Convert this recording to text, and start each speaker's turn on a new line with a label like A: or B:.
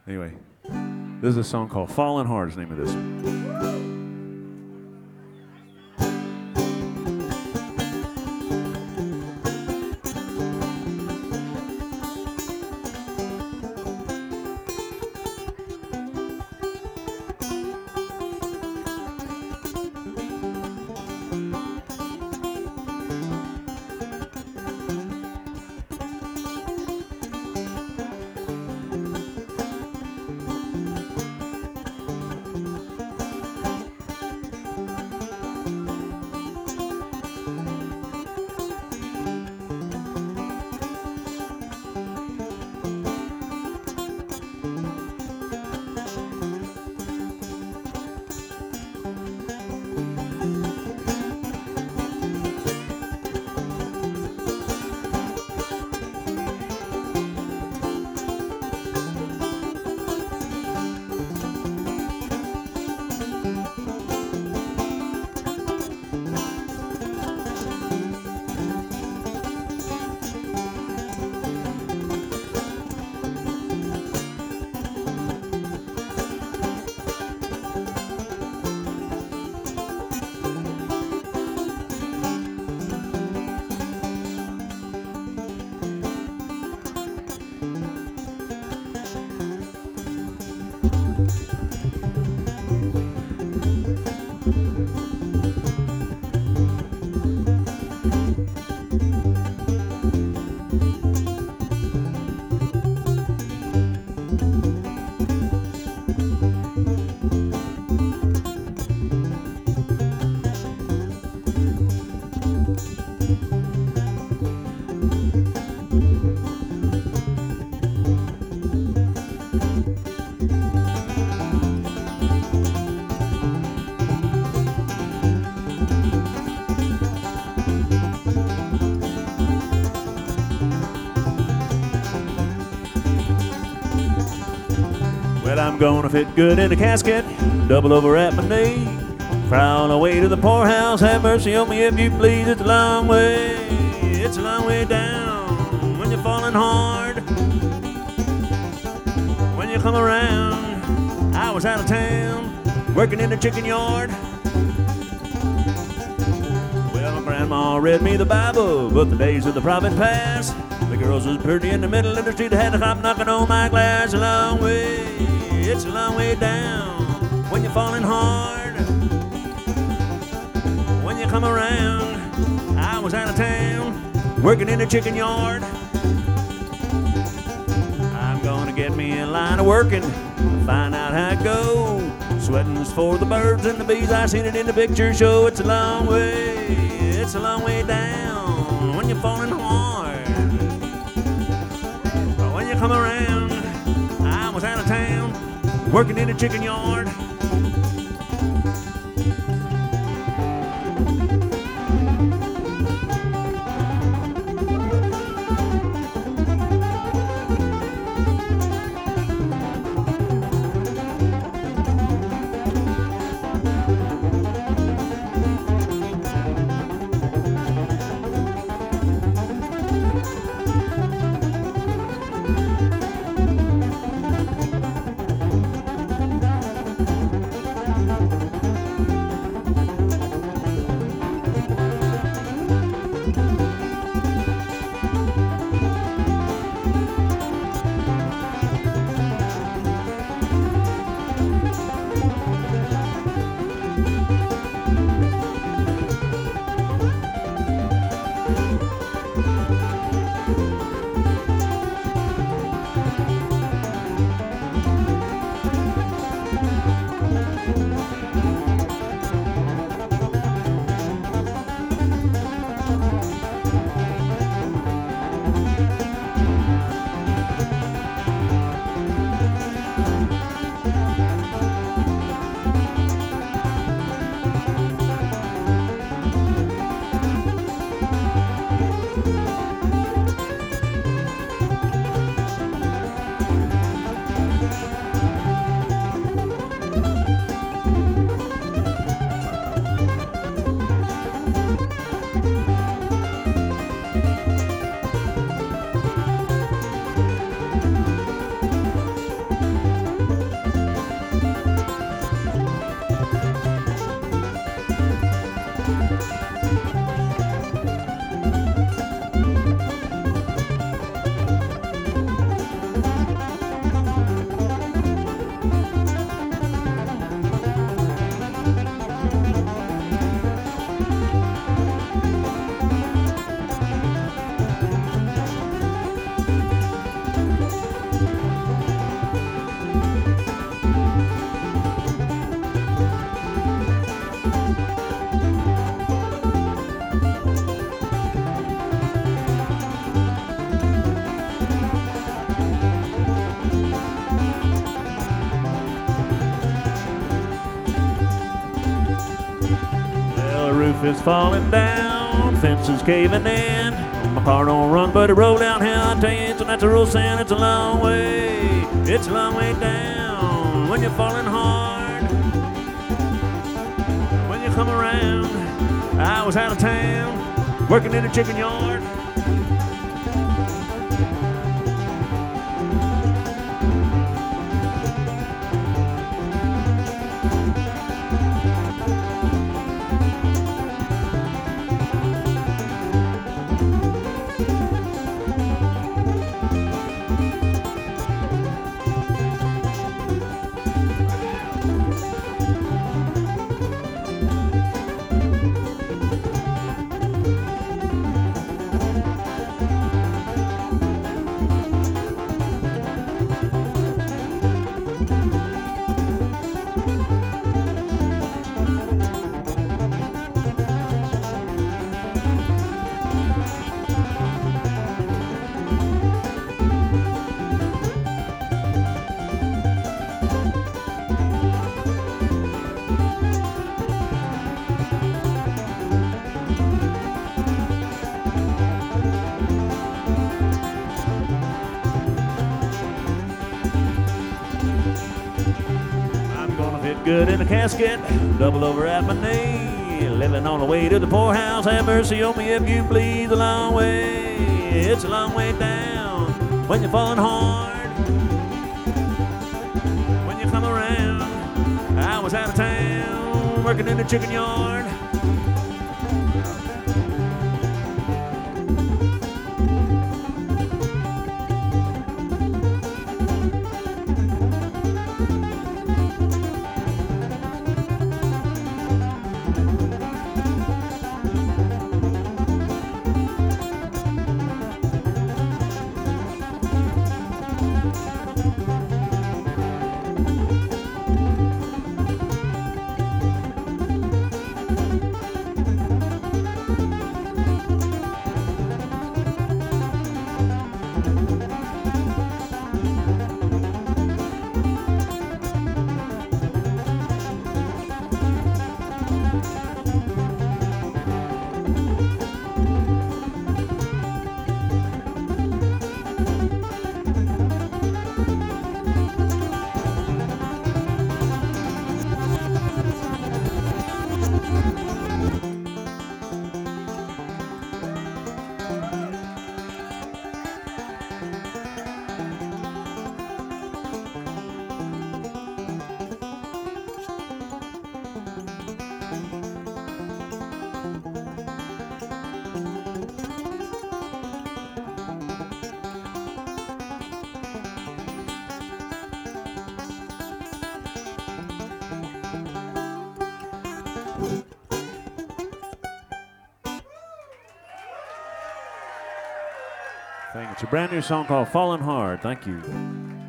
A: Anyway, this is a song called Falling Hard is the name of this. Well, I'm gonna fit good in a casket, double over at my knee. Cry on the way to the poorhouse, have mercy on me if you please. It's a long way down when you're falling hard. When you come around, I was out of town, working in the chicken yard. Well, my grandma read me the Bible, but the days of the prophet passed. The girls was pretty in the middle of the street, had a cop knocking on my glass. It's a long way down when you're falling hard. When you come around, I was out of town, working in the chicken yard. I'm gonna get me in line of working, find out how it goes. Sweating's for the birds and the bees, I seen it in the picture show. It's a long way down when you're falling hard. But when you come around, I was out of town, working in a chicken yard. is falling down, fences caving in. My car don't run, but it roll downhill. I tell you, it's a natural sin. It's a long way. It's a long way down when you're falling hard. When you come around, I was out of town, working in a chicken yard. Good in a casket, double over at my knee. Living on the way to the poorhouse, have mercy on me if you please. A long way, it's a long way down when you're falling hard. When you come around, I was out of town, working in the chicken yard. It's a brand new song called Falling Hard. Thank you.